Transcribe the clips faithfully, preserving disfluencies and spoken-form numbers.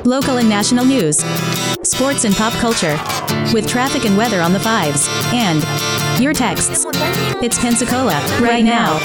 local and national news, sports and pop culture, with traffic and weather on the fives, and your texts. It's Pensacola, right now.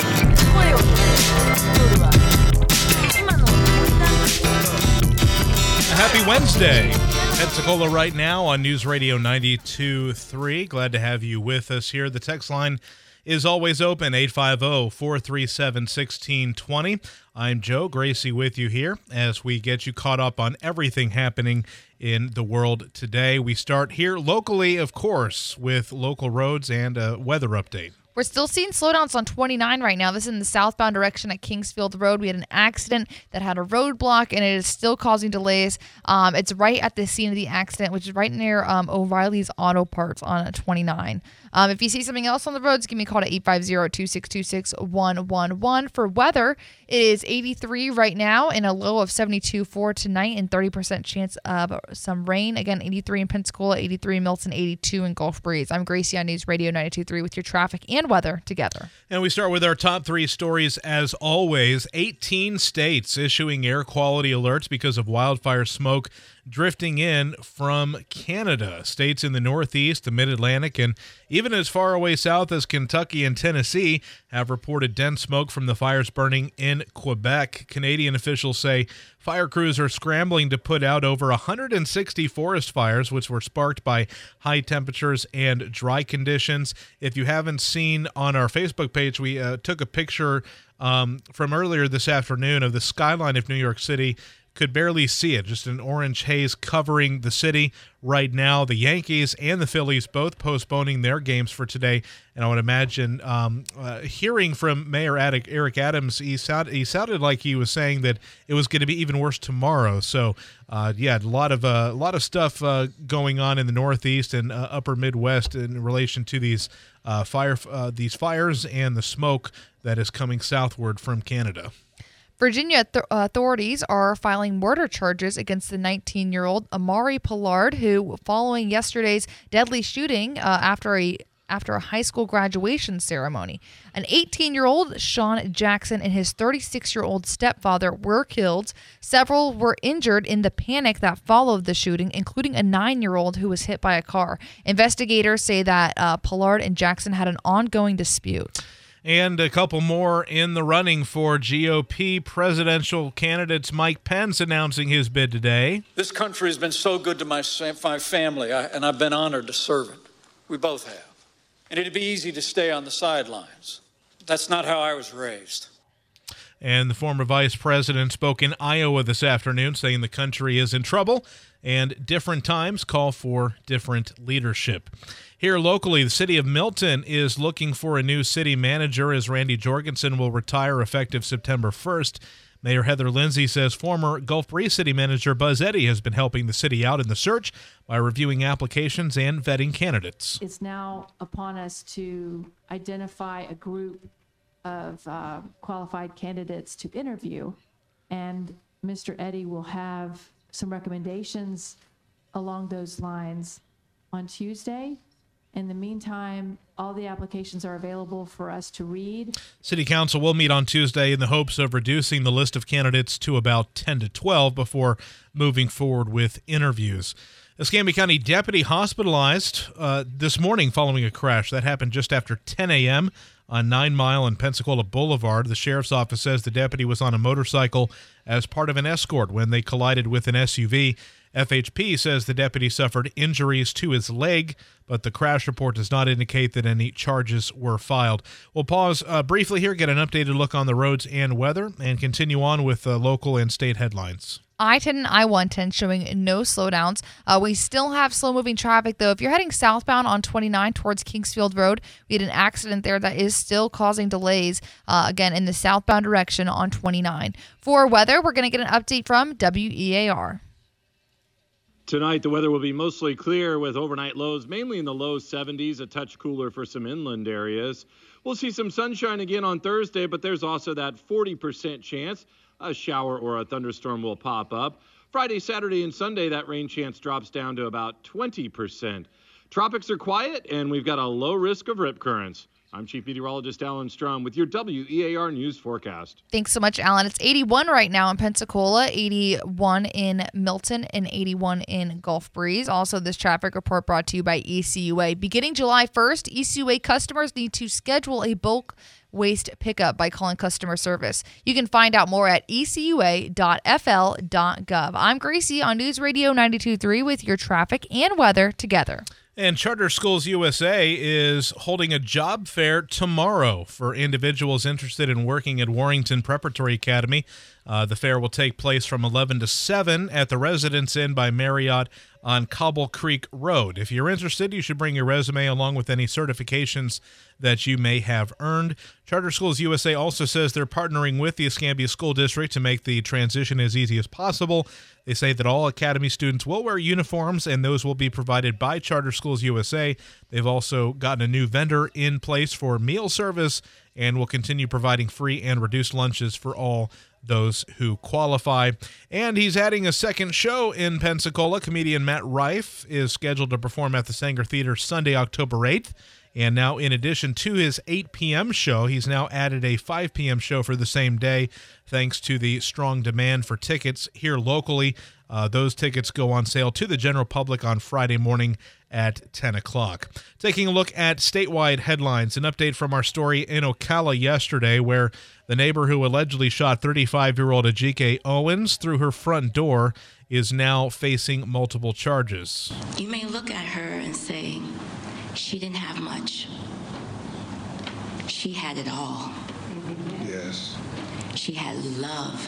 Happy Wednesday. Pensacola right now on News Radio ninety-two point three. Glad to have you with us here. The text line is always open, eight five zero, four three seven, one six two zero. I'm Joe Gracie with you here as we get you caught up on everything happening in the world today. We start here locally, of course, with local roads and a weather update. We're still seeing slowdowns on twenty-nine right now. This is in the southbound direction at Kingsfield Road. We had an accident that had a roadblock, and it is still causing delays. Um, it's right at the scene of the accident, which is right near um, O'Reilly's Auto Parts on twenty-nine. Um, if you see something else on the roads, give me a call to eight five zero, two six two six, one one one. For weather, it is eighty-three right now and a low of seventy-two for tonight and thirty percent chance of some rain. Again, eighty-three in Pensacola, eighty-three in Milton, eighty-two in Gulf Breeze. I'm Gracie on News Radio ninety-two point three with your traffic and weather together. And we start with our top three stories as always. eighteen states issuing air quality alerts because of wildfire smoke drifting in from Canada. States in the Northeast, the Mid-Atlantic, and even as far away south as Kentucky and Tennessee have reported dense smoke from the fires burning in Quebec. Canadian officials say fire crews are scrambling to put out over one hundred sixty forest fires, which were sparked by high temperatures and dry conditions. If you haven't seen on our Facebook page, we uh, took a picture um, from earlier this afternoon of the skyline of New York City. Could barely see it, just an orange haze covering the city right now. The Yankees and the Phillies both postponing their games for today, and I would imagine um, uh, hearing from Mayor Eric Adams, he, sound, he sounded like he was saying that it was going to be even worse tomorrow. So, uh, yeah, a lot of uh, a lot of stuff uh, going on in the Northeast and uh, Upper Midwest in relation to these uh, fire uh, these fires and the smoke that is coming southward from Canada. Virginia th- authorities are filing murder charges against the nineteen-year-old Amari Pollard, who, following yesterday's deadly shooting uh, after a after a high school graduation ceremony, an eighteen-year-old Sean Jackson and his thirty-six-year-old stepfather were killed. Several were injured in the panic that followed the shooting, including a nine-year-old who was hit by a car. Investigators say that uh, Pollard and Jackson had an ongoing dispute. And a couple more in the running for G O P presidential candidates. Mike Pence announcing his bid today. This country has been so good to my, my family, I, and I've been honored to serve it. We both have. And it'd be easy to stay on the sidelines. That's not how I was raised. And the former vice president spoke in Iowa this afternoon, saying the country is in trouble and different times call for different leadership. Here locally, the city of Milton is looking for a new city manager as Randy Jorgensen will retire effective September first. Mayor Heather Lindsay says former Gulf Breeze city manager Buzz Eddy has been helping the city out in the search by reviewing applications and vetting candidates. It's now upon us to identify a group of uh, qualified candidates to interview, and Mister Eddy will have some recommendations along those lines on Tuesday. In the meantime, all the applications are available for us to read. City Council will meet on Tuesday in the hopes of reducing the list of candidates to about ten to twelve before moving forward with interviews. Escambia County deputy hospitalized uh, this morning following a crash. That happened just after ten a.m. on Nine Mile and Pensacola Boulevard. The sheriff's office says the deputy was on a motorcycle as part of an escort when they collided with an S U V. F H P says the deputy suffered injuries to his leg, but the crash report does not indicate that any charges were filed. We'll pause uh, briefly here, get an updated look on the roads and weather, and continue on with uh, local and state headlines. I ten and I one ten showing no slowdowns. Uh, we still have slow-moving traffic, though. If you're heading southbound on twenty-nine towards Kingsfield Road, we had an accident there that is still causing delays, uh, again, in the southbound direction on twenty-nine. For weather, we're going to get an update from W E A R. Tonight, the weather will be mostly clear with overnight lows mainly in the low seventies, a touch cooler for some inland areas. We'll see some sunshine again on Thursday, but there's also that forty percent chance a shower or a thunderstorm will pop up. Friday, Saturday, and Sunday, that rain chance drops down to about twenty percent. Tropics are quiet, and we've got a low risk of rip currents. I'm Chief Meteorologist Alan Strum with your W E A R News forecast. Thanks so much, Alan. It's eighty-one right now in Pensacola, eighty-one in Milton, and eighty-one in Gulf Breeze. Also, this traffic report brought to you by E C U A. Beginning July first, E C U A customers need to schedule a bulk waste pickup by calling customer service. You can find out more at e c u a dot f l dot gov. I'm Gracie on News Radio ninety-two point three with your traffic and weather together. And Charter Schools U S A is holding a job fair tomorrow for individuals interested in working at Warrington Preparatory Academy. Uh, the fair will take place from eleven to seven at the Residence Inn by Marriott on Cobble Creek Road. If you're interested, you should bring your resume along with any certifications that you may have earned. Charter Schools U S A also says they're partnering with the Escambia School District to make the transition as easy as possible. They say that all Academy students will wear uniforms, and those will be provided by Charter Schools U S A. They've also gotten a new vendor in place for meal service and will continue providing free and reduced lunches for all those who qualify. And he's adding a second show in Pensacola. Comedian Matt Rife is scheduled to perform at the Sanger Theater Sunday, October eighth. And now, in addition to his eight p.m. show, he's now added a five p.m. show for the same day, thanks to the strong demand for tickets here locally. Uh, those tickets go on sale to the general public on Friday morning at ten o'clock. Taking a look at statewide headlines, an update from our story in Ocala yesterday, where the neighbor who allegedly shot thirty-five-year-old Ajike Owens through her front door is now facing multiple charges. You may look at her and say, she didn't have much. She had it all. Yes. She had love.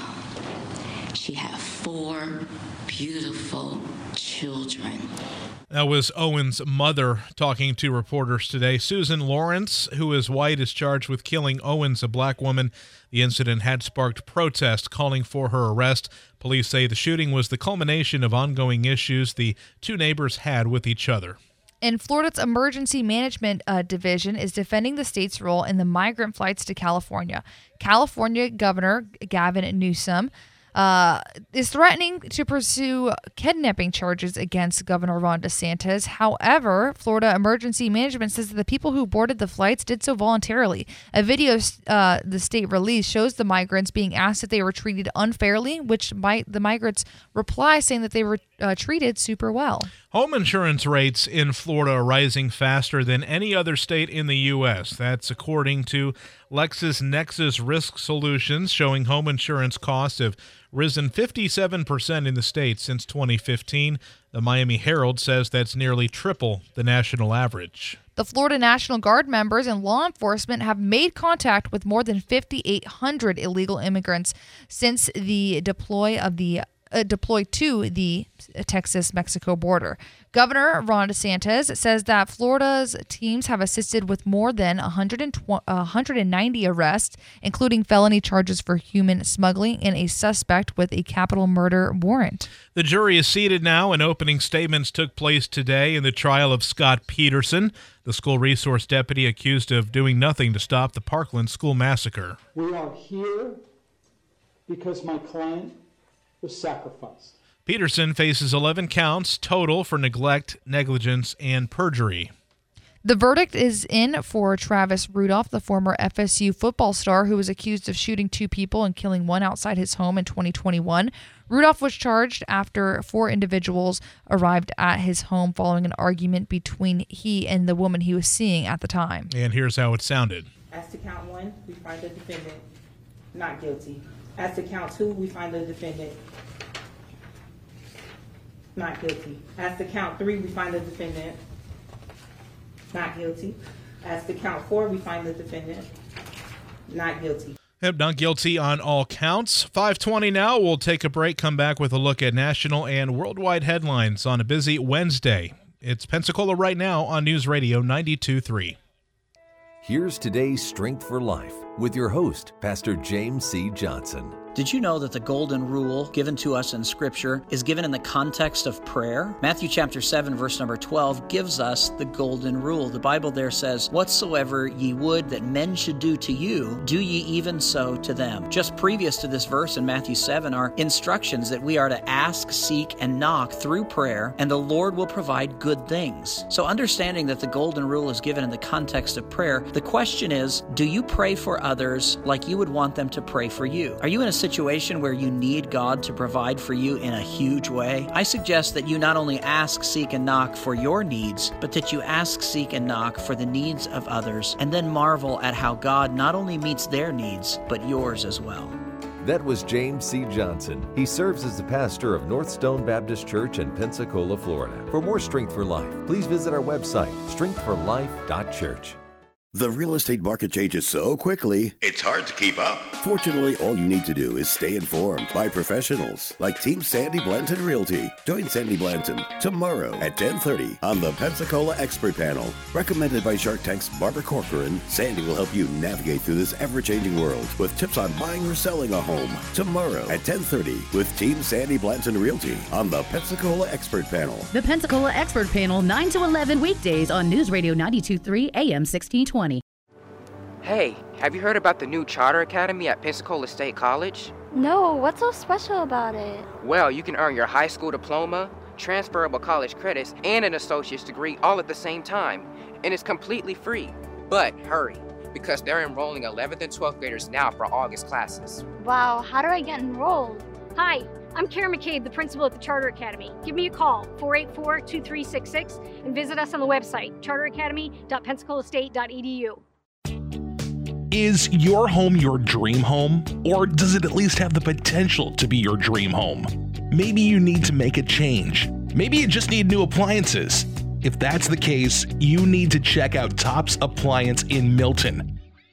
She had four beautiful children. That was Owen's mother talking to reporters today. Susan Lawrence, who is white, is charged with killing Owens, a black woman. The incident had sparked protest calling for her arrest. Police say the shooting was the culmination of ongoing issues the two neighbors had with each other. And Florida's Emergency Management uh, Division is defending the state's role in the migrant flights to California. California Governor Gavin Newsom uh, is threatening to pursue kidnapping charges against Governor Ron DeSantis. However, Florida Emergency Management says that the people who boarded the flights did so voluntarily. A video uh, the state released shows the migrants being asked if they were treated unfairly, which might the migrants reply saying that they were uh, treated super well. Home insurance rates in Florida are rising faster than any other state in the U S. That's according to LexisNexis Risk Solutions, showing home insurance costs have risen fifty-seven percent in the state since twenty fifteen. The Miami Herald says that's nearly triple the national average. The Florida National Guard members and law enforcement have made contact with more than fifty-eight hundred illegal immigrants since the deploy of the Uh, deployed to the Texas-Mexico border. Governor Ron DeSantis says that Florida's teams have assisted with more than one hundred ninety arrests, including felony charges for human smuggling and a suspect with a capital murder warrant. The jury is seated now, and opening statements took place today in the trial of Scott Peterson, the school resource deputy accused of doing nothing to stop the Parkland school massacre. We are here because my client was sacrificed. Peterson faces eleven counts total for neglect, negligence, and perjury. The verdict is in for Travis Rudolph, the former F S U football star who was accused of shooting two people and killing one outside his home in twenty twenty-one. Rudolph was charged after four individuals arrived at his home following an argument between he and the woman he was seeing at the time. And here's how it sounded. As to count one, we find the defendant not guilty. As to count two, we find the defendant not guilty. As to count three, we find the defendant not guilty. As to count four, we find the defendant not guilty. Yep, not guilty on all counts. five twenty now. We'll take a break, come back with a look at national and worldwide headlines on a busy Wednesday. It's Pensacola Right Now on News Radio ninety-two point three. Here's today's Strength for Life with your host, Pastor James C. Johnson. Did you know that the golden rule given to us in Scripture is given in the context of prayer? Matthew chapter seven, verse number twelve gives us the golden rule. The Bible there says, "Whatsoever ye would that men should do to you, do ye even so to them." Just previous to this verse in Matthew seven are instructions that we are to ask, seek, and knock through prayer, and the Lord will provide good things. So understanding that the golden rule is given in the context of prayer, the question is, do you pray for others like you would want them to pray for you? Are you in a situation where you need God to provide for you in a huge way? I suggest that you not only ask, seek, and knock for your needs, but that you ask, seek, and knock for the needs of others, and then marvel at how God not only meets their needs, but yours as well. That was James C. Johnson. He serves as the pastor of North Stone Baptist Church in Pensacola, Florida. For more Strength for Life, please visit our website, strength for life dot church. The real estate market changes so quickly, it's hard to keep up. Fortunately, all you need to do is stay informed by professionals like Team Sandy Blanton Realty. Join Sandy Blanton tomorrow at ten thirty on the Pensacola Expert Panel. Recommended by Shark Tank's Barbara Corcoran, Sandy will help you navigate through this ever-changing world with tips on buying or selling a home. Tomorrow at ten thirty with Team Sandy Blanton Realty on the Pensacola Expert Panel. The Pensacola Expert Panel, nine to eleven weekdays on News Radio ninety-two point three A M sixteen twenty. Hey, have you heard about the new Charter Academy at Pensacola State College? No, what's so special about it? Well, you can earn your high school diploma, transferable college credits, and an associate's degree all at the same time, and it's completely free. But hurry, because they're enrolling eleventh and twelfth graders now for August classes. Wow, how do I get enrolled? Hi, I'm Karen McCabe, the principal at the Charter Academy. Give me a call, four eight four, two three six six, and visit us on the website, charter academy dot pensacola state dot e d u. Is your home your dream home? Or does it at least have the potential to be your dream home? Maybe you need to make a change. Maybe you just need new appliances. If that's the case, you need to check out Tops Appliance in Milton.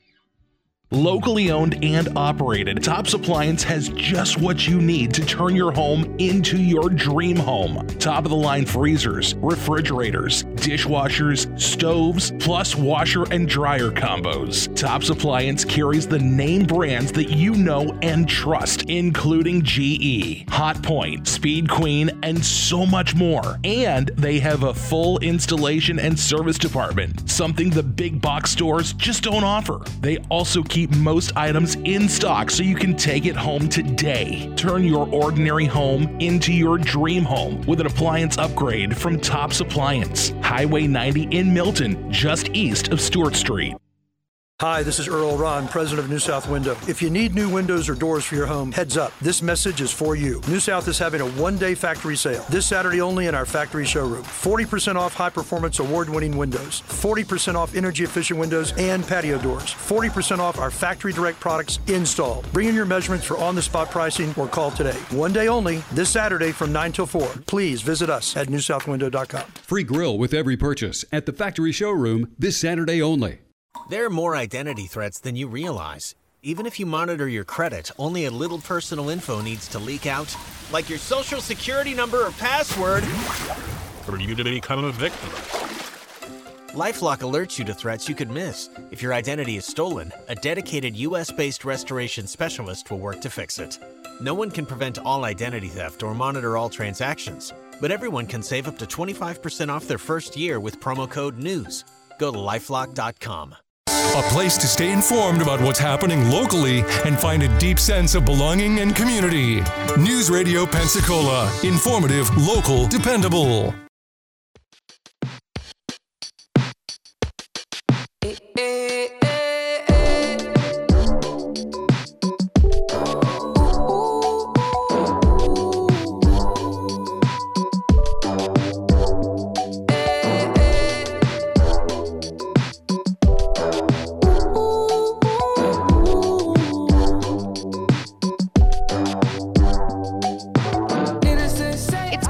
Locally owned and operated, Tops Appliance has just what you need to turn your home into your dream home. Top-of-the-line freezers, refrigerators, dishwashers, stoves, plus washer and dryer combos. Tops Appliance carries the name brands that you know and trust, including G E, Hotpoint, Speed Queen, and so much more. And they have a full installation and service department, something the big box stores just don't offer. They also keep most items in stock so you can take it home today. Turn your ordinary home into your dream home with an appliance upgrade from Tops Appliance. Highway ninety in Milton, just east of Stewart Street. Hi, this is Earl Ron, president of New South Window. If you need new windows or doors for your home, heads up, this message is for you. New South is having a one-day factory sale this Saturday only in our factory showroom. forty percent off high-performance award-winning windows, forty percent off energy-efficient windows and patio doors, forty percent off our factory direct products installed. Bring in your measurements for on-the-spot pricing or call today. One day only, this Saturday from nine till four. Please visit us at new south window dot com. Free grill with every purchase at the factory showroom this Saturday only. There are more identity threats than you realize. Even if you monitor your credit, only a little personal info needs to leak out, like your social security number or password, for you to become a victim. LifeLock alerts you to threats you could miss. If your identity is stolen, a dedicated U S-based restoration specialist will work to fix it. No one can prevent all identity theft or monitor all transactions, but everyone can save up to twenty-five percent off their first year with promo code NEWS. Go to lifelock dot com. A place to stay informed about what's happening locally and find a deep sense of belonging and community. News Radio Pensacola. Informative, local, dependable.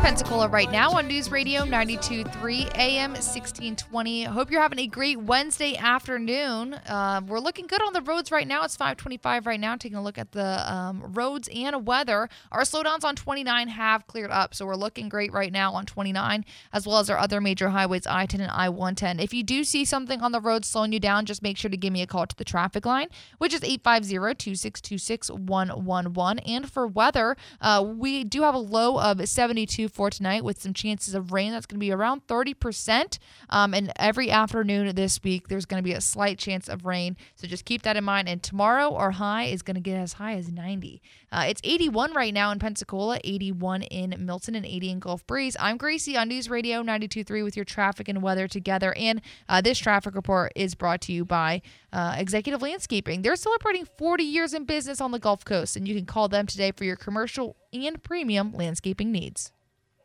Pensacola right now on News Radio ninety-two point three A M sixteen twenty. Hope you're having a great Wednesday afternoon. Uh, we're looking good on the roads right now. It's five twenty-five right now. Taking a look at the um, roads and weather. Our slowdowns on twenty-nine have cleared up, so we're looking great right now on twenty-nine, as well as our other major highways, I ten and I one ten. If you do see something on the road slowing you down, just make sure to give me a call to the traffic line, which is eight five zero, two six two six, one one one. And for weather, uh, we do have a low of seventy-two for tonight with some chances of rain. That's going to be around thirty percent. Um, and every afternoon this week, there's going to be a slight chance of rain. So just keep that in mind. And tomorrow, our high is going to get as high as ninety. Uh, it's eighty-one right now in Pensacola, eighty-one in Milton, and eighty in Gulf Breeze. I'm Gracie on News Radio ninety-two point three with your traffic and weather together. And uh, this traffic report is brought to you by uh, Executive Landscaping. They're celebrating forty years in business on the Gulf Coast, and you can call them today for your commercial and premium landscaping needs.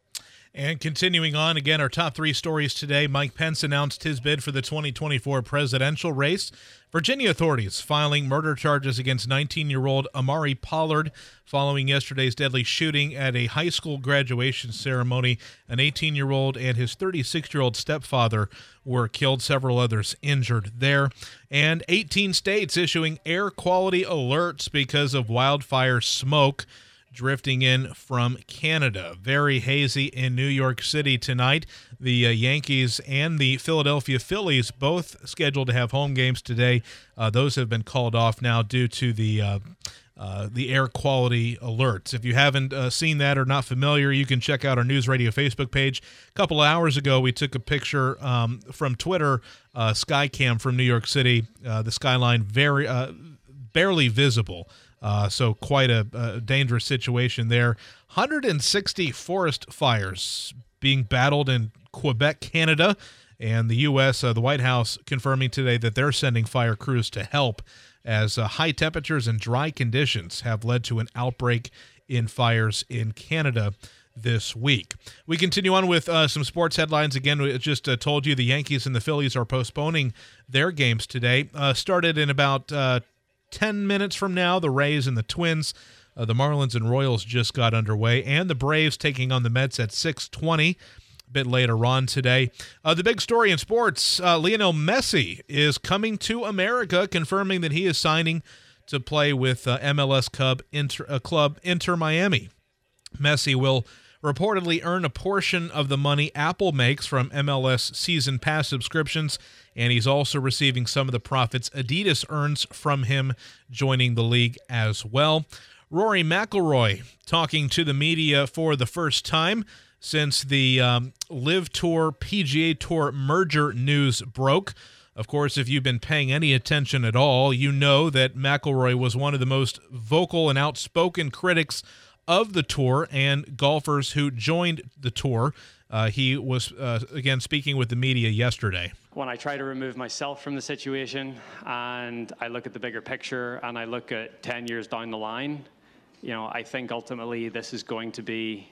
And continuing on, again, our top three stories today. Mike Pence announced his bid for the twenty twenty-four presidential race. Virginia authorities filing murder charges against nineteen-year-old Amari Pollard following yesterday's deadly shooting at a high school graduation ceremony. An eighteen-year-old and his thirty-six-year-old stepfather were killed, several others injured there. And eighteen states issuing air quality alerts because of wildfire smoke drifting in from Canada. Very hazy in New York City tonight. The uh, Yankees and the Philadelphia Phillies both scheduled to have home games today. Uh, those have been called off now due to the uh, uh, the air quality alerts. If you haven't uh, seen that or not familiar, you can check out our News Radio Facebook page. A couple of hours ago, we took a picture um, from Twitter, uh, Skycam from New York City. Uh, the skyline very uh, barely visible. Uh, so quite a, a dangerous situation there. one hundred sixty forest fires being battled in Quebec, Canada, and the U S, uh, the White House confirming today that they're sending fire crews to help as uh, high temperatures and dry conditions have led to an outbreak in fires in Canada this week. We continue on with uh, some sports headlines. Again, we just uh, told you the Yankees and the Phillies are postponing their games today. Uh, started in about uh, ten minutes from now, the Rays and the Twins, uh, the Marlins and Royals just got underway, and the Braves taking on the Mets at six twenty, a bit later on today. Uh, the big story in sports, uh, Lionel Messi is coming to America, confirming that he is signing to play with uh, M L S Cub Inter, uh, club Inter Miami. Messi will reportedly earn a portion of the money Apple makes from M L S season pass subscriptions, and he's also receiving some of the profits Adidas earns from him joining the league as well. Rory McIlroy talking to the media for the first time since the um, Live Tour P G A Tour merger news broke. Of course, if you've been paying any attention at all, you know that McIlroy was one of the most vocal and outspoken critics of the tour and golfers who joined the tour. Uh, he was, uh, again, speaking with the media yesterday. When I try to remove myself from the situation and I look at the bigger picture and I look at ten years down the line, you know, I think ultimately this is going to be,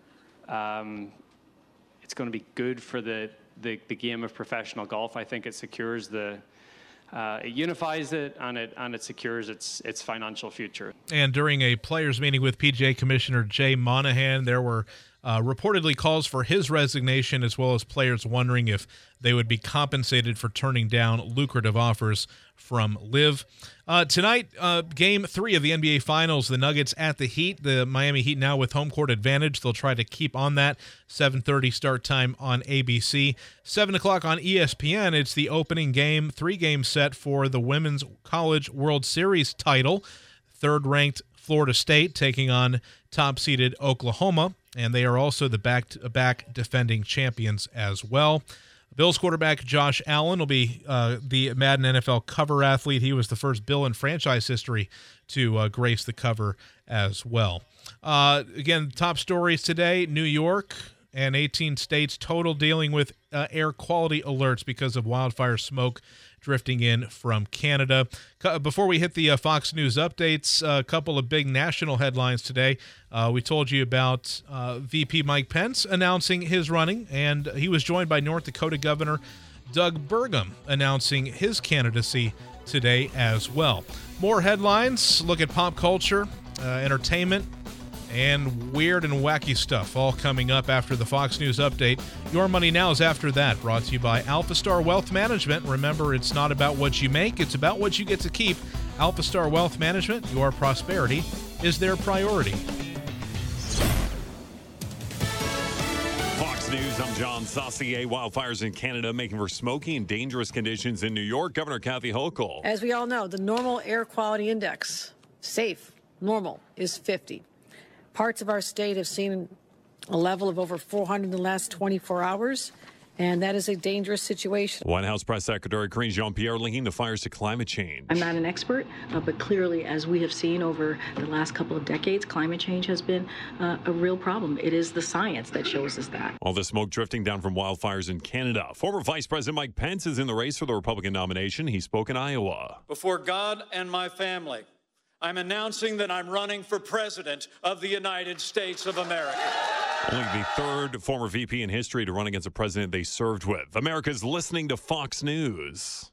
um, it's going to be good for the, the, the game of professional golf. I think it secures the, Uh, it unifies it and it and it secures its its financial future. And during a players' meeting with P G A Commissioner Jay Monahan, there were uh, reportedly calls for his resignation, as well as players wondering if they would be compensated for turning down lucrative offers from Liv. Uh, tonight, uh, game three of the N B A Finals, the Nuggets at the Heat. The Miami Heat now with home court advantage. They'll try to keep on that. seven thirty start time on A B C. seven o'clock on E S P N. It's the opening game, three-game set for the Women's College World Series title. Third-ranked Florida State taking on top-seeded Oklahoma, and they are also the back-to-back defending champions as well. Bills quarterback Josh Allen will be uh, the Madden N F L cover athlete. He was the first Bill in franchise history to uh, grace the cover as well. Uh, again, top stories today, New York and eighteen states total dealing with uh, air quality alerts because of wildfire smoke drifting in from Canada. Before we hit the uh, Fox News updates, a couple of big national headlines today. Uh, we told you about uh, V P Mike Pence announcing his running, and he was joined by North Dakota Governor Doug Burgum announcing his candidacy today as well. More headlines, look at pop culture, uh, entertainment, and weird and wacky stuff all coming up after the Fox News update. Your Money Now is after that, brought to you by AlphaStar Wealth Management. Remember, it's not about what you make, it's about what you get to keep. AlphaStar Wealth Management, your prosperity is their priority. Fox News, I'm John Saucier. Wildfires in Canada making for smoky and dangerous conditions in New York. Governor Kathy Hochul. As we all know, the normal air quality index, safe, normal, is fifty. Parts of our state have seen a level of over four hundred in the last twenty-four hours, and that is a dangerous situation. White House Press Secretary Karine Jean-Pierre linking the fires to climate change. I'm not an expert, uh, but clearly, as we have seen over the last couple of decades, climate change has been uh, a real problem. It is the science that shows us that. All the smoke drifting down from wildfires in Canada. Former Vice President Mike Pence is in the race for the Republican nomination. He spoke in Iowa. Before God and my family, I'm announcing that I'm running for President of the United States of America. Only the third former V P in history to run against a president they served with. America's listening to Fox News.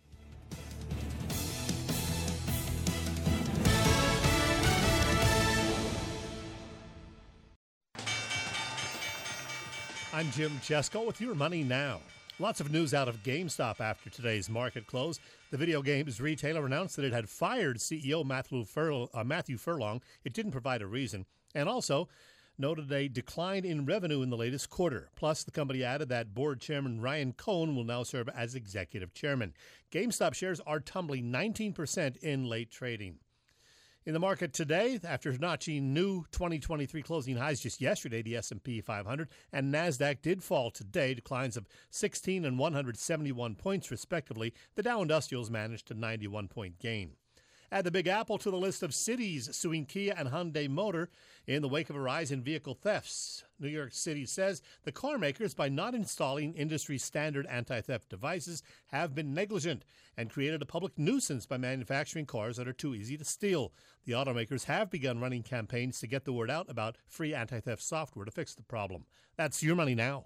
I'm Jim Chesko with Your Money Now. Lots of news out of GameStop after today's market close. The video games retailer announced that it had fired C E O Matthew, Furl- uh, Matthew Furlong. It didn't provide a reason. And also noted a decline in revenue in the latest quarter. Plus, the company added that board chairman Ryan Cohn will now serve as executive chairman. GameStop shares are tumbling nineteen percent in late trading. In the market today, after notching new twenty twenty-three closing highs just yesterday, the S and P five hundred and NASDAQ did fall today, declines of sixteen and one hundred seventy-one points respectively. The Dow Industrials managed a ninety-one point gain. Add the Big Apple to the list of cities suing Kia and Hyundai Motor in the wake of a rise in vehicle thefts. New York City says the car makers, by not installing industry-standard anti-theft devices, have been negligent and created a public nuisance by manufacturing cars that are too easy to steal. The automakers have begun running campaigns to get the word out about free anti-theft software to fix the problem. That's Your Money Now.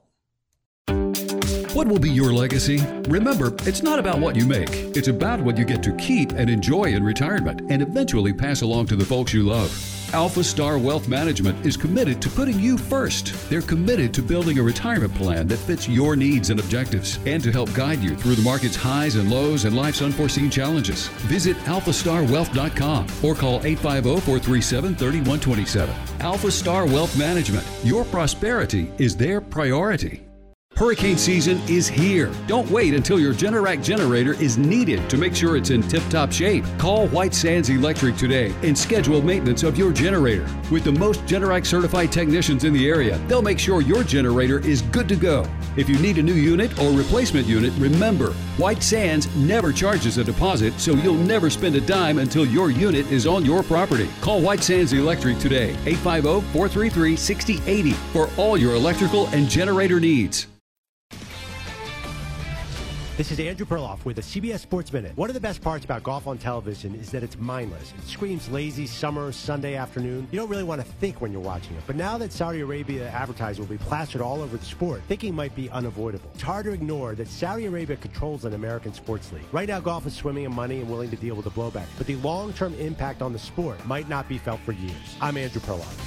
What will be your legacy? Remember, it's not about what you make. It's about what you get to keep and enjoy in retirement and eventually pass along to the folks you love. AlphaStar Wealth Management is committed to putting you first. They're committed to building a retirement plan that fits your needs and objectives and to help guide you through the market's highs and lows and life's unforeseen challenges. Visit alpha star wealth dot com or call eight five zero, four three seven, three one two seven. AlphaStar Wealth Management. Your prosperity is their priority. Hurricane season is here. Don't wait until your Generac generator is needed to make sure it's in tip-top shape. Call White Sands Electric today and schedule maintenance of your generator. With the most Generac certified technicians in the area, they'll make sure your generator is good to go. If you need a new unit or replacement unit, remember, White Sands never charges a deposit, so you'll never spend a dime until your unit is on your property. Call White Sands Electric today, eight five zero, four three three, six zero eight zero, for all your electrical and generator needs. This is Andrew Perloff with the C B S Sports Minute. One of the best parts about golf on television is that it's mindless. It screams lazy summer, Sunday afternoon. You don't really want to think when you're watching it. But now that Saudi Arabia advertising will be plastered all over the sport, thinking might be unavoidable. It's hard to ignore that Saudi Arabia controls an American sports league. Right now, golf is swimming in money and willing to deal with the blowback. But the long-term impact on the sport might not be felt for years. I'm Andrew Perloff.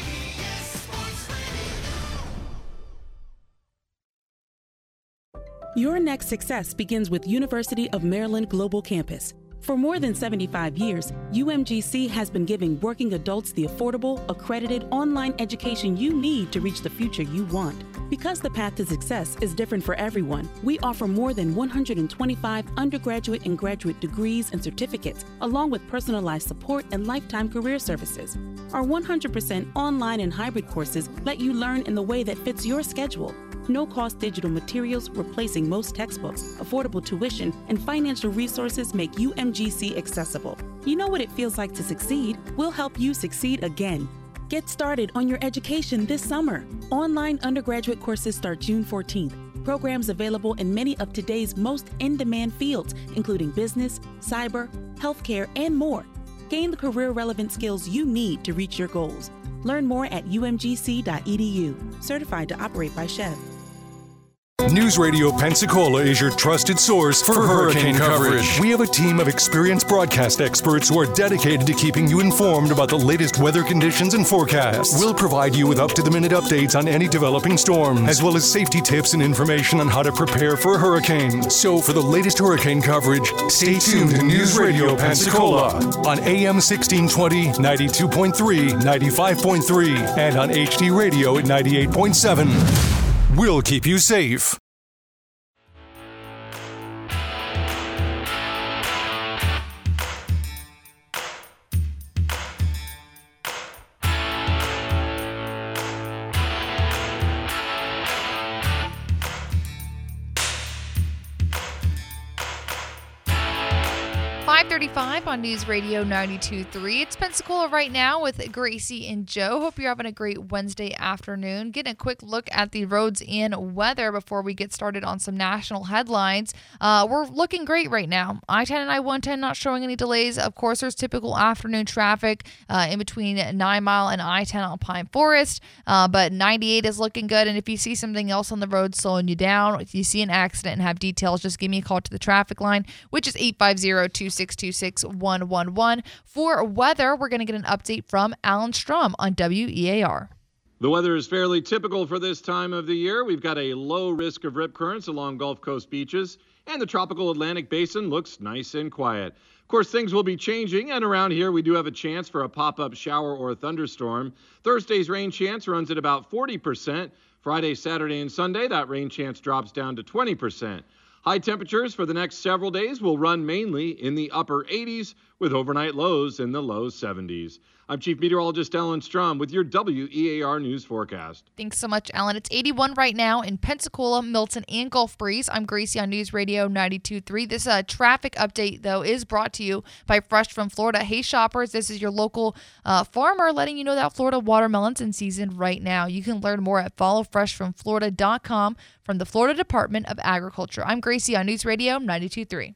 Your next success begins with University of Maryland Global Campus. For more than seventy-five years, U M G C has been giving working adults the affordable, accredited online education you need to reach the future you want. Because the path to success is different for everyone, we offer more than one hundred twenty-five undergraduate and graduate degrees and certificates, along with personalized support and lifetime career services. Our one hundred percent online and hybrid courses let you learn in the way that fits your schedule. No-cost digital materials replacing most textbooks, affordable tuition, and financial resources make U M G C accessible. You know what it feels like to succeed? We'll help you succeed again. Get started on your education this summer. Online undergraduate courses start June fourteenth. Programs available in many of today's most in-demand fields, including business, cyber, healthcare, and more. Gain the career-relevant skills you need to reach your goals. Learn more at u m g c dot e d u. Certified to operate by Chev. News Radio Pensacola is your trusted source for, for hurricane, hurricane coverage. coverage. We have a team of experienced broadcast experts who are dedicated to keeping you informed about the latest weather conditions and forecasts. We'll provide you with up-to-the-minute updates on any developing storms, as well as safety tips and information on how to prepare for a hurricane. So for the latest hurricane coverage, stay tuned to News Radio Pensacola on A M sixteen twenty, ninety-two point three, ninety-five point three, and on H D Radio at ninety-eight point seven. We'll keep you safe. five thirty-five on News Radio ninety-two point three. It's Pensacola right now with Gracie and Joe. Hope you're having a great Wednesday afternoon. Getting a quick look at the roads and weather before we get started on some national headlines. Uh, we're looking great right now. I ten and I one ten not showing any delays. Of course, there's typical afternoon traffic uh, in between nine mile and I ten on Pine Forest, uh, but ninety-eight is looking good. And if you see something else on the road slowing you down, if you see an accident and have details, just give me a call to the traffic line, which is eight five zero, two six two six, one one one. For weather, we're going to get an update from Alan Strum on W E A R. The weather is fairly typical for this time of the year. We've got a low risk of rip currents along Gulf Coast beaches, and the tropical Atlantic basin looks nice and quiet. Of course, things will be changing, and around here we do have a chance for a pop-up shower or a thunderstorm. Thursday's rain chance runs at about forty percent. Friday, Saturday, and Sunday, that rain chance drops down to twenty percent. High temperatures for the next several days will run mainly in the upper eighties with overnight lows in the low seventies. I'm Chief Meteorologist Alan Strum with your W E A R News forecast. Thanks so much, Alan. It's eighty-one right now in Pensacola, Milton, and Gulf Breeze. I'm Gracie on News Radio ninety-two point three. This uh, traffic update, though, is brought to you by Fresh from Florida. Hey, shoppers, this is your local uh, farmer letting you know that Florida watermelon's in season right now. You can learn more at follow fresh from florida dot com from the Florida Department of Agriculture. I'm Gracie on News Radio ninety-two point three.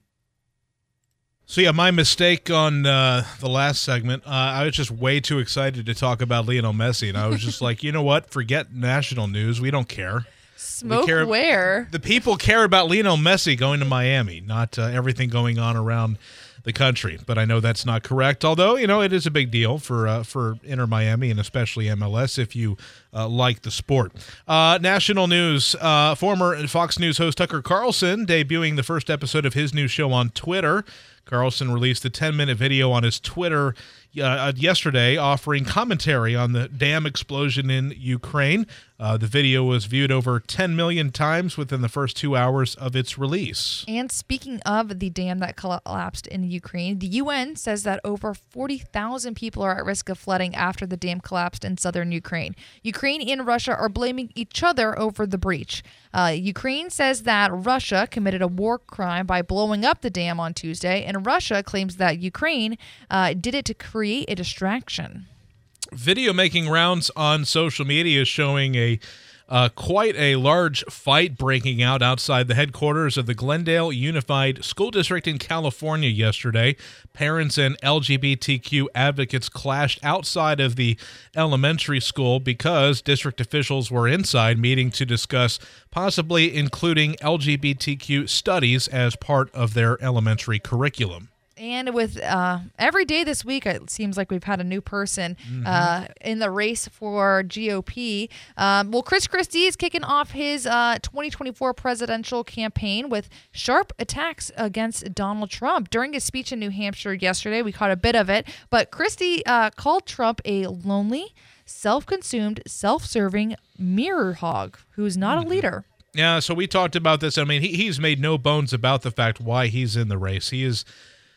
So, yeah, my mistake on uh, the last segment, uh, I was just way too excited to talk about Lionel Messi, and I was just like, you know what? Forget national news. We don't care. Smoke care, where? The people care about Lionel Messi going to Miami, not uh, everything going on around the country. But I know that's not correct, although, you know, it is a big deal for uh, for Inter Miami and especially M L S if you uh, like the sport. Uh, national news, uh, former Fox News host Tucker Carlson debuting the first episode of his new show on Twitter. Carlson released a ten-minute video on his Twitter uh, yesterday offering commentary on the dam explosion in Ukraine. Uh, the video was viewed over ten million times within the first two hours of its release. And speaking of the dam that collapsed in Ukraine, the U N says that over forty thousand people are at risk of flooding after the dam collapsed in southern Ukraine. Ukraine and Russia are blaming each other over the breach. Uh, Ukraine says that Russia committed a war crime by blowing up the dam on Tuesday, and Russia claims that Ukraine uh, did it to create a distraction. Video making rounds on social media is showing a uh, quite a large fight breaking out outside the headquarters of the Glendale Unified School District in California yesterday. Parents and L G B T Q advocates clashed outside of the elementary school because district officials were inside meeting to discuss possibly including L G B T Q studies as part of their elementary curriculum. And with uh, every day this week, it seems like we've had a new person mm-hmm. uh, in the race for G O P. Um, well, Chris Christie is kicking off his uh, twenty twenty-four presidential campaign with sharp attacks against Donald Trump. During his speech in New Hampshire yesterday, we caught a bit of it, but Christie uh, called Trump a lonely, self-consumed, self-serving mirror hog who's not mm-hmm. a leader. Yeah, so we talked about this. I mean, he, he's made no bones about the fact why he's in the race. He is...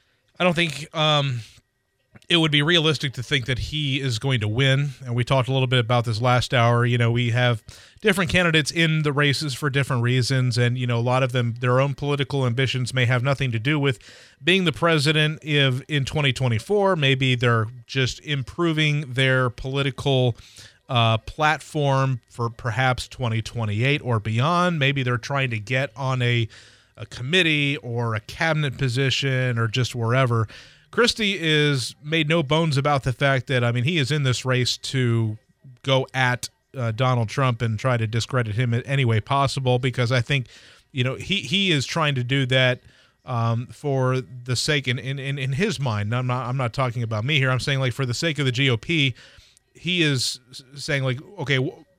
I don't think um, it would be realistic to think that he is going to win. And we talked a little bit about this last hour. You know, we have different candidates in the races for different reasons. And, you know, a lot of them, their own political ambitions may have nothing to do with being the president if, in twenty twenty-four. Maybe they're just improving their political uh, platform for perhaps twenty twenty-eight or beyond. Maybe they're trying to get on a a committee or a cabinet position or just wherever. Christie is made no bones about the fact that, I mean, he is in this race to go at uh, Donald Trump and try to discredit him in any way possible, because I think, you know, he, he is trying to do that um, for the sake, in, in, in his mind. I'm not, I'm not talking about me here. I'm saying, like, for the sake of the G O P, he is saying, like, okay,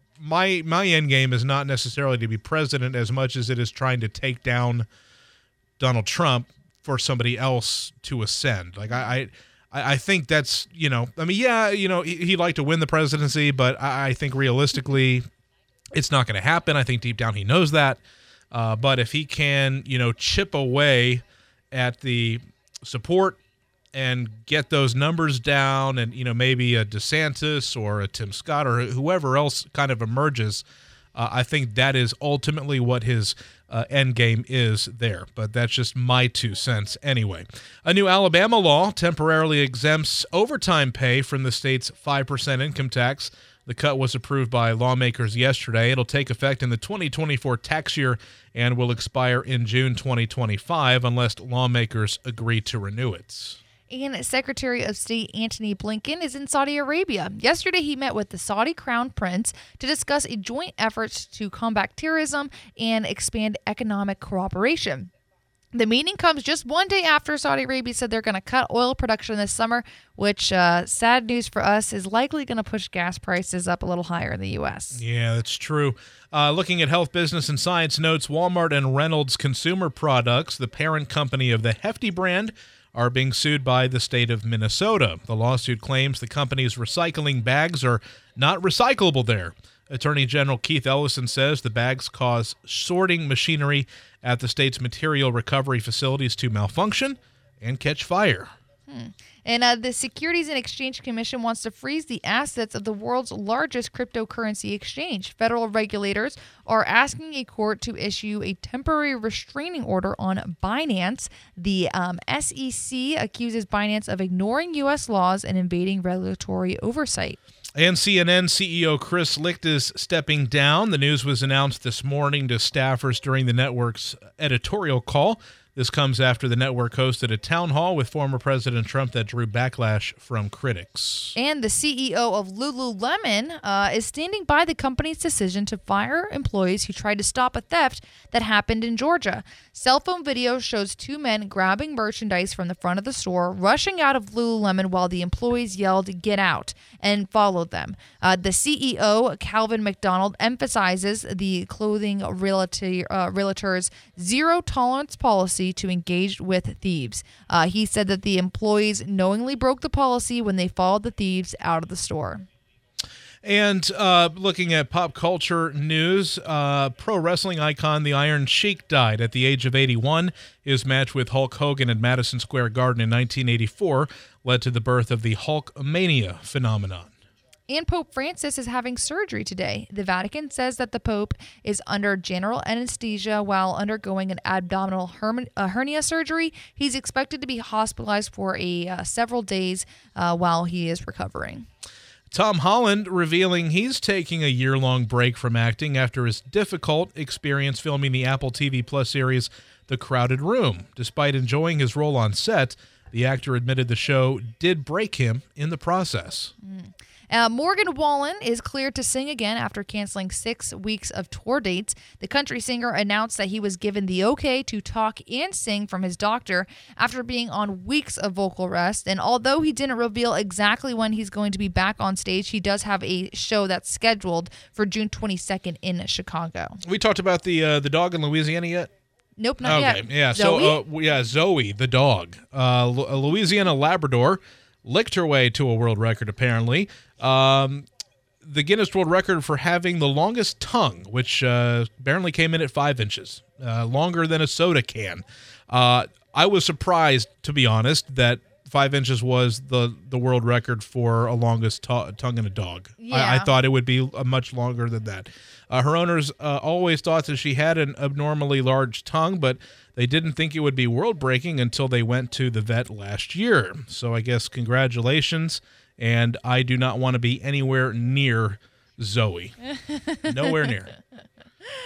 my my end game is not necessarily to be president as much as it is trying to take down Donald Trump for somebody else to ascend. Like, I, I, I think that's, you know, I mean, yeah, you know, he, he'd like to win the presidency, but I, I think realistically it's not going to happen. I think deep down he knows that. Uh, but if he can, you know, chip away at the support and get those numbers down, and, you know, maybe a DeSantis or a Tim Scott or whoever else kind of emerges, uh, I think that is ultimately what his uh, end game is there. But that's just my two cents anyway. A new Alabama law temporarily exempts overtime pay from the state's five percent income tax. The cut was approved by lawmakers yesterday. It'll take effect in the twenty twenty-four tax year and will expire in June twenty twenty-five unless lawmakers agree to renew it. And Secretary of State Antony Blinken is in Saudi Arabia. Yesterday, he met with the Saudi Crown Prince to discuss a joint effort to combat terrorism and expand economic cooperation. The meeting comes just one day after Saudi Arabia said they're going to cut oil production this summer, which, uh, sad news for us, is likely going to push gas prices up a little higher in the U S. Yeah, that's true. Uh, looking at Health, Business, and Science notes, Walmart and Reynolds Consumer Products, the parent company of the Hefty brand, are being sued by the state of Minnesota. The lawsuit claims the company's recycling bags are not recyclable there. Attorney General Keith Ellison says the bags cause sorting machinery at the state's material recovery facilities to malfunction and catch fire. Hmm. And uh, the Securities and Exchange Commission wants to freeze the assets of the world's largest cryptocurrency exchange. Federal regulators are asking a court to issue a temporary restraining order on Binance. The um, S E C accuses Binance of ignoring U S laws and invading regulatory oversight. And C N N C E O Chris Licht is stepping down. The news was announced this morning to staffers during the network's editorial call. This comes after the network hosted a town hall with former President Trump that drew backlash from critics. And the C E O of Lululemon uh, is standing by the company's decision to fire employees who tried to stop a theft that happened in Georgia. Cell phone video shows two men grabbing merchandise from the front of the store, rushing out of Lululemon while the employees yelled, "Get out," and followed them. Uh, the C E O, Calvin McDonald, emphasizes the clothing realty, uh, realtor's zero-tolerance policy to engage with thieves. Uh, he said that the employees knowingly broke the policy when they followed the thieves out of the store. And uh, looking at pop culture news, uh, pro wrestling icon the Iron Sheik died at the age of eighty-one. His match with Hulk Hogan at Madison Square Garden in nineteen eighty-four led to the birth of the Hulkmania phenomenon. And Pope Francis is having surgery today. The Vatican says that the Pope is under general anesthesia while undergoing an abdominal herm- uh, hernia surgery. He's expected to be hospitalized for a uh, several days uh, while he is recovering. Tom Holland revealing he's taking a year-long break from acting after his difficult experience filming the Apple T V Plus series The Crowded Room. Despite enjoying his role on set, the actor admitted the show did break him in the process. Mm. Uh, Morgan Wallen is cleared to sing again after canceling six weeks of tour dates. The country singer announced that he was given the okay to talk and sing from his doctor after being on weeks of vocal rest. And although he didn't reveal exactly when he's going to be back on stage, he does have a show that's scheduled for June twenty-second in Chicago. We talked about the uh, the dog in Louisiana yet? Nope, not okay, yet. Yeah, Zoe? so uh, yeah, Zoe the dog, uh, a Louisiana Labrador, licked her way to a world record apparently. Um, the Guinness World Record for having the longest tongue, which uh, apparently came in at five inches, uh, longer than a soda can. Uh, I was surprised, to be honest, that five inches was the, the world record for a longest to- tongue in a dog. Yeah. I, I thought it would be a much longer than that. Uh, her owners uh, always thought that she had an abnormally large tongue, but they didn't think it would be world-breaking until they went to the vet last year. So I guess congratulations, and I do not want to be anywhere near Zoe. Nowhere near.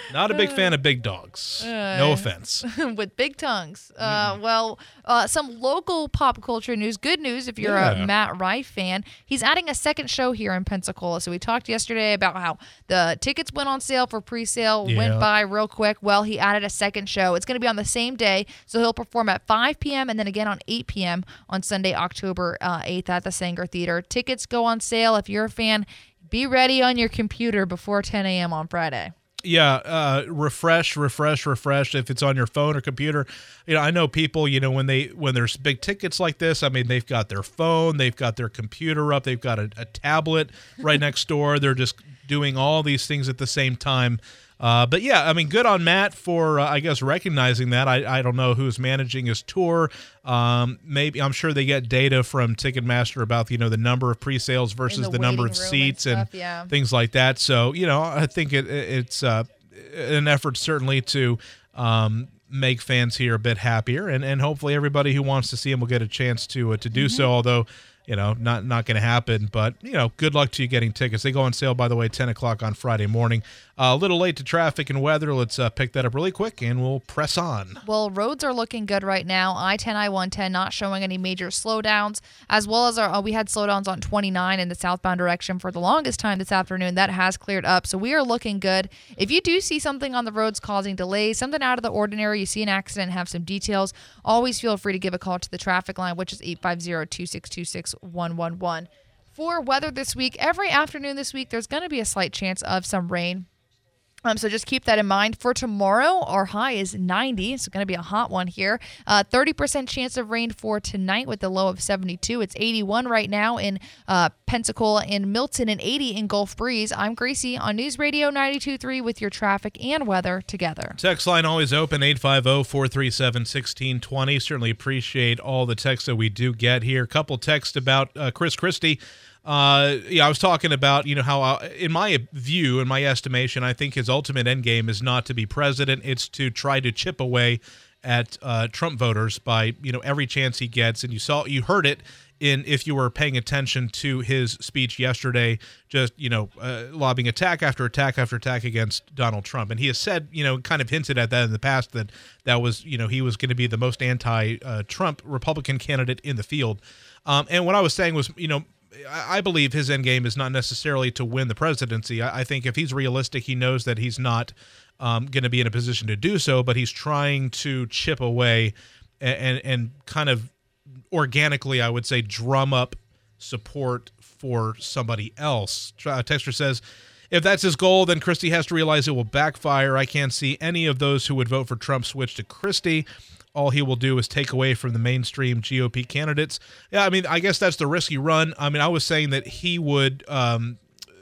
Not a big fan of big dogs. Uh, no offense. With big tongues. Uh, well, uh, some local pop culture news. Good news if you're Yeah. a Matt Rife fan. He's adding a second show here in Pensacola. So we talked yesterday about how the tickets went on sale for pre-sale, Yeah. went by real quick. Well, he added a second show. It's going to be on the same day. So he'll perform at five p.m. and then again on eight p.m. on Sunday, October uh, eighth at the Sanger Theater. Tickets go on sale. If you're a fan, be ready on your computer before ten a.m. on Friday. Yeah, uh, refresh, refresh, refresh. If it's on your phone or computer, you know, I know people. You know, when they when there's big tickets like this, I mean, they've got their phone, they've got their computer up, they've got a, a tablet right next door. They're just doing all these things at the same time. Uh, but yeah, I mean, good on Matt for, uh, I guess, recognizing that. I, I don't know who's managing his tour. Um, maybe I'm sure they get data from Ticketmaster about, you know, the number of pre-sales versus the the, number of waiting room seats and and, stuff, yeah. things like that. So, you know, I think it, it's uh, an effort certainly to um, make fans here a bit happier, and, and hopefully everybody who wants to see him will get a chance to uh, to do Mm-hmm. so. Although, you know, not not going to happen. But, you know, good luck to you getting tickets. They go on sale, by the way, ten o'clock on Friday morning. Uh, a little late to traffic and weather. Let's uh, pick that up really quick, and we'll press on. Well, roads are looking good right now. I ten, I one ten not showing any major slowdowns, as well as our, uh, we had slowdowns on twenty-nine in the southbound direction for the longest time this afternoon. That has cleared up, so we are looking good. If you do see something on the roads causing delays, something out of the ordinary, you see an accident, have some details, always feel free to give a call to the traffic line, which is eight five zero, two six two, six one one one. For weather this week, every afternoon this week, there's going to be a slight chance of some rain. Um, so just keep that in mind. For tomorrow, our high is ninety. It's going to be a hot one here. Uh, thirty percent chance of rain for tonight with the low of seventy-two. It's eighty-one right now in uh, Pensacola and Milton, and eighty in Gulf Breeze. I'm Gracie on News Radio ninety-two point three with your traffic and weather together. Text line always open, eight five zero, four three seven, one six two zero. Certainly appreciate all the texts that we do get here. Couple texts about uh, Chris Christie. Uh, yeah, I was talking about, you know, how, uh, in my view, in my estimation, I think his ultimate end game is not to be president. It's to try to chip away at uh, Trump voters by, you know, every chance he gets. And you saw, you heard it in, if you were paying attention to his speech yesterday, just, you know, uh, lobbing attack after attack after attack against Donald Trump. And he has said, you know, kind of hinted at that in the past, that that was, you know, he was going to be the most anti-Trump uh, Republican candidate in the field. Um, and what I was saying was, you know, I believe his end game is not necessarily to win the presidency. I think if he's realistic, he knows that he's not um, going to be in a position to do so, but he's trying to chip away and, and, and kind of organically, I would say, drum up support for somebody else. Uh, Texter says, if that's his goal, then Christie has to realize it will backfire. I can't see any of those who would vote for Trump switch to Christie. All he will do is take away from the mainstream G O P candidates. Yeah, I mean, I guess that's the risk you run. I mean, I was saying that he would um,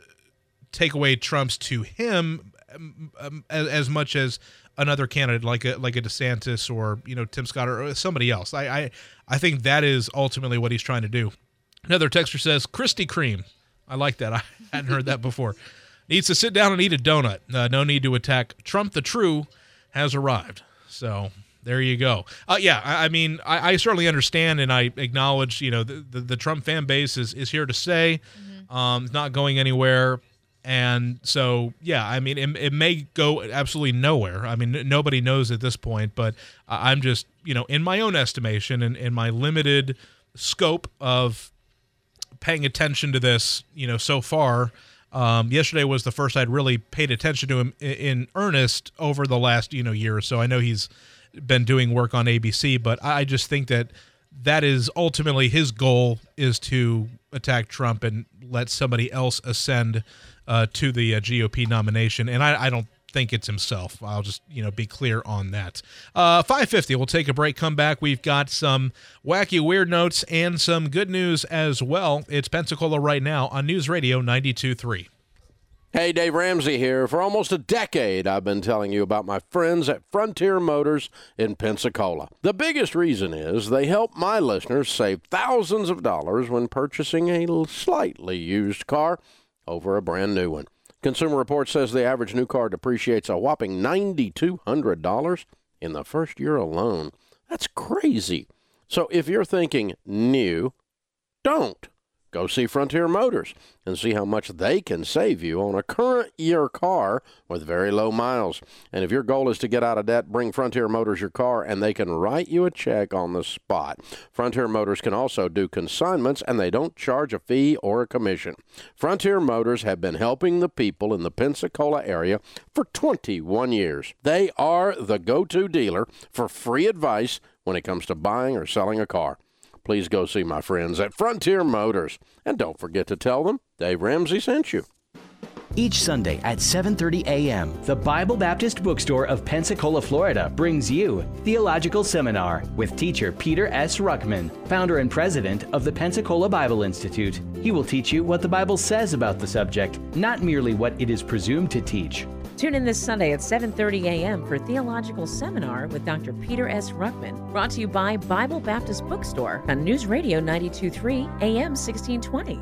take away Trump's to him um, as, as much as another candidate like a like a DeSantis or, you know, Tim Scott or somebody else. I, I I think that is ultimately what he's trying to do. Another texter says, Krispy Kreme. I like that. I hadn't heard that before. Needs to sit down and eat a donut. Uh, no need to attack. Trump the True has arrived. So there you go. Uh, yeah, I, I mean, I, I certainly understand and I acknowledge, you know, the, the, the Trump fan base is, is here to stay. Mm-hmm. Um, it's not going anywhere. And so, yeah, I mean, it, it may go absolutely nowhere. I mean, n- nobody knows at this point, but uh, I'm just, you know, in my own estimation and in my limited scope of paying attention to this, you know, so far, um, yesterday was the first I'd really paid attention to him in, in earnest over the last, you know, year or so. I know he's been doing work on A B C, but I just think that that is ultimately his goal, is to attack Trump and let somebody else ascend uh, to the uh, G O P nomination. And I, I don't think it's himself. I'll just, you know, be clear on that. Uh, five fifty, we'll take a break, come back. We've got some wacky weird notes and some good news as well. It's Pensacola right now on News Radio ninety-two point three. Hey, Dave Ramsey here. For almost a decade, I've been telling you about my friends at Frontier Motors in Pensacola. The biggest reason is they help my listeners save thousands of dollars when purchasing a slightly used car over a brand new one. Consumer Reports says the average new car depreciates a whopping nine thousand two hundred dollars in the first year alone. That's crazy. So if you're thinking new, don't. Go see Frontier Motors and see how much they can save you on a current year car with very low miles. And if your goal is to get out of debt, bring Frontier Motors your car and they can write you a check on the spot. Frontier Motors can also do consignments and they don't charge a fee or a commission. Frontier Motors have been helping the people in the Pensacola area for twenty-one years. They are the go-to dealer for free advice when it comes to buying or selling a car. Please go see my friends at Frontier Motors. And don't forget to tell them Dave Ramsey sent you. Each Sunday at seven thirty a.m., the Bible Baptist Bookstore of Pensacola, Florida brings you Theological Seminar with teacher Peter S. Ruckman, founder and president of the Pensacola Bible Institute. He will teach you what the Bible says about the subject, not merely what it is presumed to teach. Tune in this Sunday at seven thirty a.m. for Theological Seminar with Doctor Peter S. Ruckman, brought to you by Bible Baptist Bookstore on News Radio ninety-two point three A M sixteen twenty.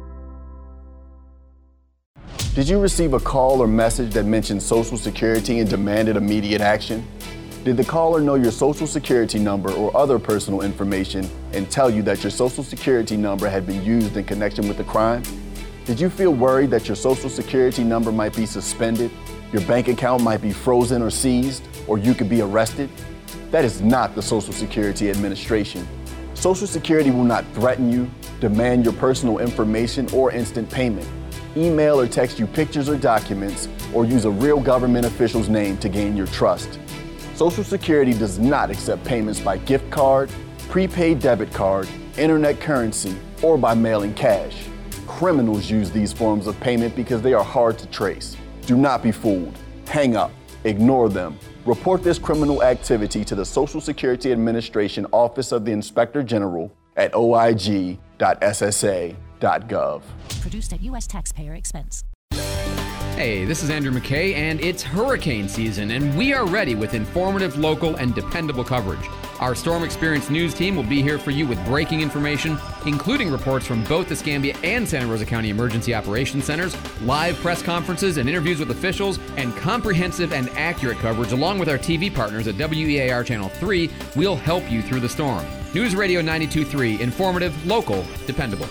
Did you receive a call or message that mentioned Social Security and demanded immediate action? Did the caller know your Social Security number or other personal information and tell you that your Social Security number had been used in connection with the crime? Did you feel worried that your Social Security number might be suspended, your bank account might be frozen or seized, or you could be arrested? That is not the Social Security Administration. Social Security will not threaten you, demand your personal information, or instant payment, email or text you pictures or documents, or use a real government official's name to gain your trust. Social Security does not accept payments by gift card, prepaid debit card, internet currency, or by mailing cash. Criminals use these forms of payment because they are hard to trace. Do not be fooled. Hang up. Ignore them. Report this criminal activity to the Social Security Administration Office of the Inspector General at o i g dot s s a dot gov. Produced at U S taxpayer expense. Hey, this is Andrew McKay, and it's hurricane season, and we are ready with informative, local, and dependable coverage. Our Storm Experience news team will be here for you with breaking information, including reports from both the Escambia and Santa Rosa County Emergency Operations Centers, live press conferences and interviews with officials, and comprehensive and accurate coverage along with our T V partners at W E A R Channel three. We'll help you through the storm. News Radio ninety-two point three, informative, local, dependable.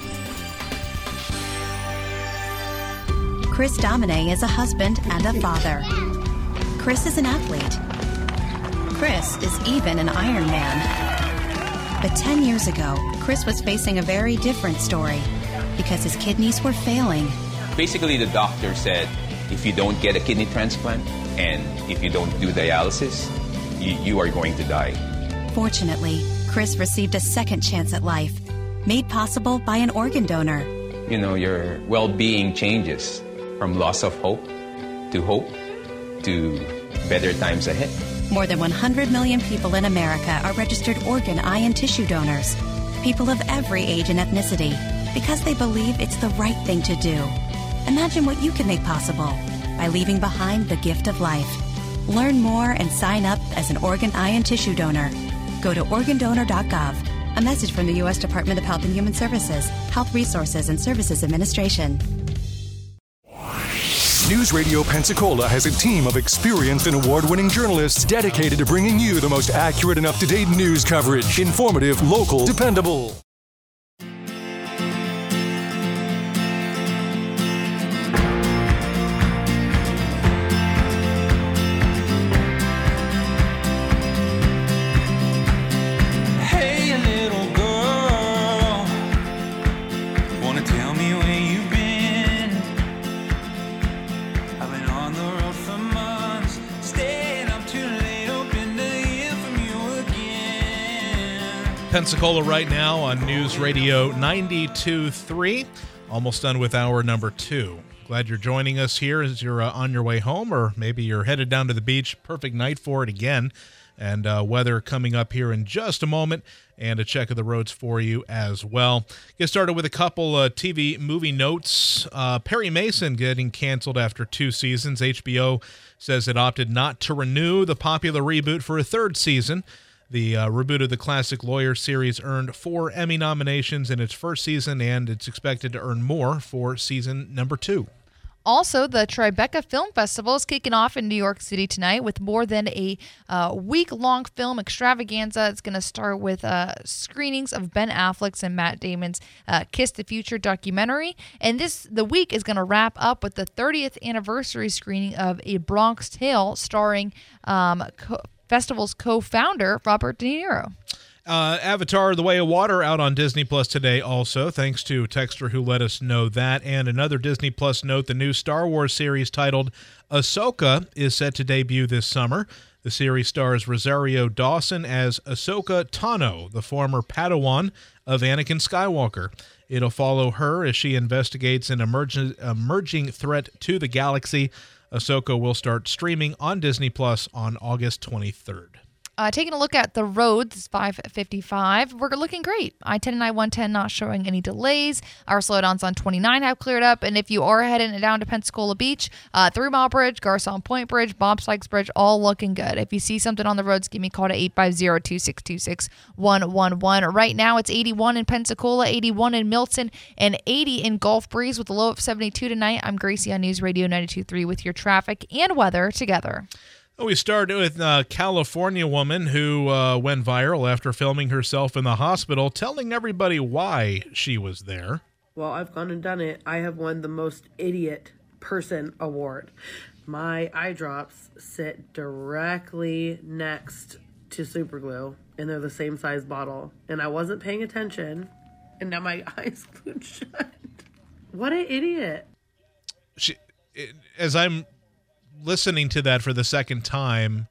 Chris Domine is a husband and a father. Chris is an athlete. Chris is even an Iron Man. But ten years ago, Chris was facing a very different story because his kidneys were failing. Basically, the doctor said, if you don't get a kidney transplant and if you don't do dialysis, you, you are going to die. Fortunately, Chris received a second chance at life, made possible by an organ donor. You know, your well-being changes from loss of hope to hope to better times ahead. More than one hundred million people in America are registered organ, eye, and tissue donors. People of every age and ethnicity, because they believe it's the right thing to do. Imagine what you can make possible by leaving behind the gift of life. Learn more and sign up as an organ, eye, and tissue donor. Go to organ donor dot gov. A message from the U S Department of Health and Human Services, Health Resources and Services Administration. News Radio Pensacola has a team of experienced and award-winning journalists dedicated to bringing you the most accurate and up-to-date news coverage. Informative, local, dependable. Hey, little girl, wanna tell me where you've been? I've been on the road for months, staying up too late, hoping to hear from you again. Pensacola right now on News Radio ninety-two point three. Almost done with hour number two. Glad you're joining us here as you're uh, on your way home, or maybe you're headed down to the beach. Perfect night for it again. And uh, weather coming up here in just a moment, and a check of the roads for you as well. Get started with a couple uh, T V movie notes. Uh, Perry Mason getting canceled after two seasons. H B O says it opted not to renew the popular reboot for a third season. The uh, reboot of the classic Lawyer series earned four Emmy nominations in its first season, and it's expected to earn more for season number two. Also, the Tribeca Film Festival is kicking off in New York City tonight with more than a uh, week-long film extravaganza. It's going to start with uh, screenings of Ben Affleck's and Matt Damon's uh, Kiss the Future documentary. And this the week is going to wrap up with the thirtieth anniversary screening of A Bronx Tale starring um, co- festival's co-founder, Robert De Niro. Uh, Avatar: The Way of Water out on Disney Plus today also, thanks to a texter who let us know that. And another Disney Plus note, the new Star Wars series titled Ahsoka is set to debut this summer. The series stars Rosario Dawson as Ahsoka Tano, the former Padawan of Anakin Skywalker. It'll follow her as she investigates an emerging, emerging threat to the galaxy. Ahsoka will start streaming on Disney Plus on August twenty-third. Uh, taking a look at the roads, it's five fifty-five. We're looking great. I ten and I one ten not showing any delays. Our slowdowns on twenty-nine have cleared up. And if you are heading down to Pensacola Beach, uh, Three Mile Bridge, Garcon Point Bridge, Bob Sykes Bridge, all looking good. If you see something on the roads, give me a call to eight five zero, two six two six, one one one. Right now, it's eighty-one in Pensacola, eighty-one in Milton, and eighty in Gulf Breeze with a low of seventy-two tonight. I'm Gracie on News Radio ninety-two point three with your traffic and weather together. We started with a California woman who uh, went viral after filming herself in the hospital, telling everybody why she was there. Well, I've gone and done it. I have won the most idiot person award. My eye drops sit directly next to super glue, and they're the same size bottle. And I wasn't paying attention, and now my eyes glued shut. What an idiot. She, as I'm listening to that for the second time,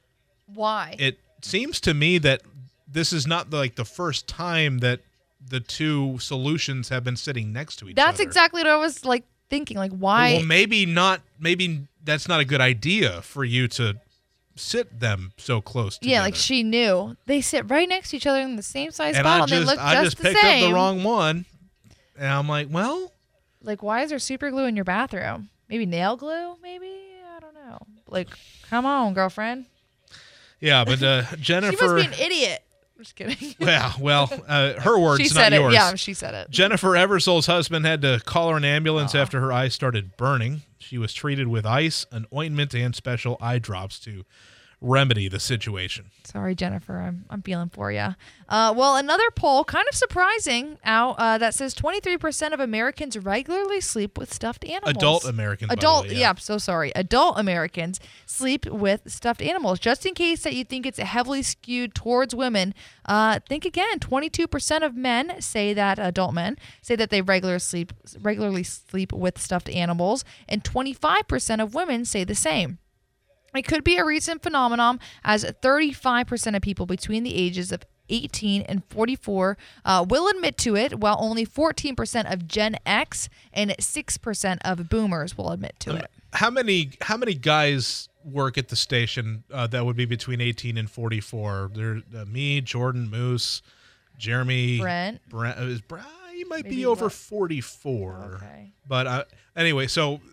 why? It seems to me that this is not like the first time that the two solutions have been sitting next to each That's other. That's exactly what I was like thinking. Like, why? Well, maybe not. Maybe that's not a good idea for you to sit them so close together. Yeah, like she knew they sit right next to each other in the same size and bottle. I just, and they look I just just the picked same. up the wrong one, and I'm like, well, like, why is there super glue in your bathroom? Maybe nail glue? Maybe. Like, come on, girlfriend. Yeah, but uh, Jennifer... She must be an idiot. I'm just kidding. Yeah, well, uh, her words, she said not it. yours. Yeah, she said it. Jennifer Eversole's husband had to call her an ambulance Aww. after her eyes started burning. She was treated with ice, an ointment, and special eye drops to remedy the situation. Sorry, Jennifer. I'm I'm feeling for you. Uh, well, another poll, kind of surprising, out uh, that says twenty-three percent of Americans regularly sleep with stuffed animals. Adult Americans. Adult, by the way, yeah. yeah. I'm so sorry. Adult Americans sleep with stuffed animals. Just in case that you think it's heavily skewed towards women, uh, think again. twenty-two percent of men say that adult men say that they regularly sleep regularly sleep with stuffed animals, and twenty-five percent of women say the same. It could be a recent phenomenon, as thirty-five percent of people between the ages of eighteen and forty-four uh, will admit to it, while only fourteen percent of Gen X and six percent of boomers will admit to it. How many how many guys work at the station uh, that would be between eighteen and forty-four? There's uh, me, Jordan, Moose, Jeremy, Brent. Brent uh, is Brent he might Maybe be over what? forty-four. Okay. But uh, anyway, so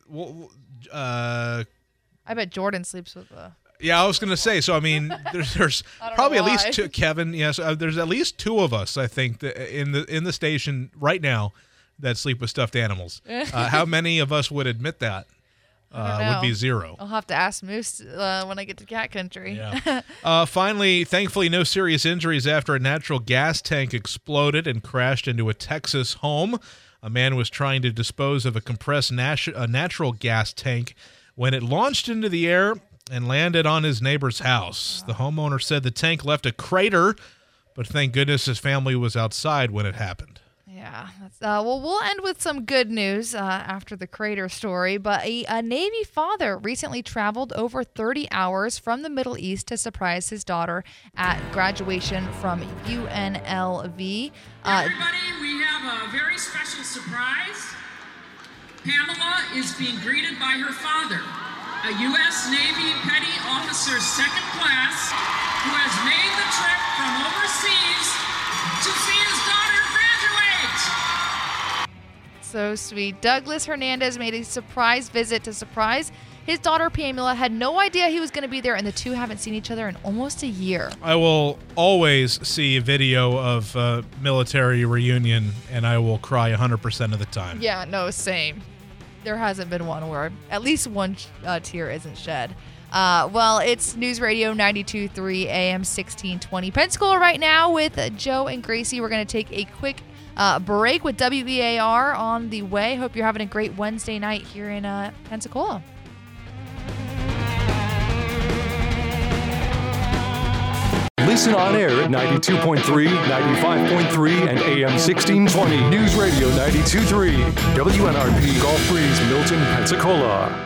uh, I bet Jordan sleeps with a... Yeah, I was going to say, so I mean, there's, there's probably at why. least two, Kevin, yes, uh, there's at least two of us, I think, that in the in the station right now that sleep with stuffed animals. Uh, how many of us would admit that? Uh, would be zero. I'll have to ask Moose uh, when I get to cat country. Yeah. uh, finally, thankfully, no serious injuries after a natural gas tank exploded and crashed into a Texas home. A man was trying to dispose of a compressed nat- a natural gas tank when it launched into the air and landed on his neighbor's house. The homeowner said the tank left a crater, but thank goodness his family was outside when it happened. Yeah. That's, uh, well, we'll end with some good news uh, after the crater story, but a, a Navy father recently traveled over thirty hours from the Middle East to surprise his daughter at graduation from U N L V. Uh, Everybody, we have a very special surprise. Pamela is being greeted by her father, a U S Navy Petty Officer Second Class, who has made the trip from overseas to see his daughter graduate. So sweet. Douglas Hernandez made a surprise visit to surprise his daughter Pamela. Had no idea he was going to be there, and the two haven't seen each other in almost a year. I will always see a video of uh, military reunion, and I will cry one hundred percent of the time. Yeah, no, same. there hasn't been one where at least one uh, tear isn't shed. Uh, well, it's News Radio ninety-two point three A M sixteen twenty Pensacola right now with Joe and Gracie. We're going to take a quick uh, break with W E A R on the way. Hope you're having a great Wednesday night here in uh, Pensacola. Listen on air at ninety-two point three, ninety-five point three, and A M sixteen twenty. News Radio ninety-two point three. W N R P Gulf Breeze, Milton, Pensacola.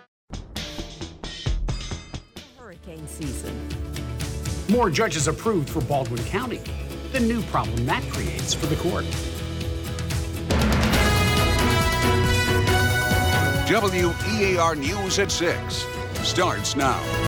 Hurricane season. More judges approved for Baldwin County. The new problem that creates for the court. W E A R News at six starts now.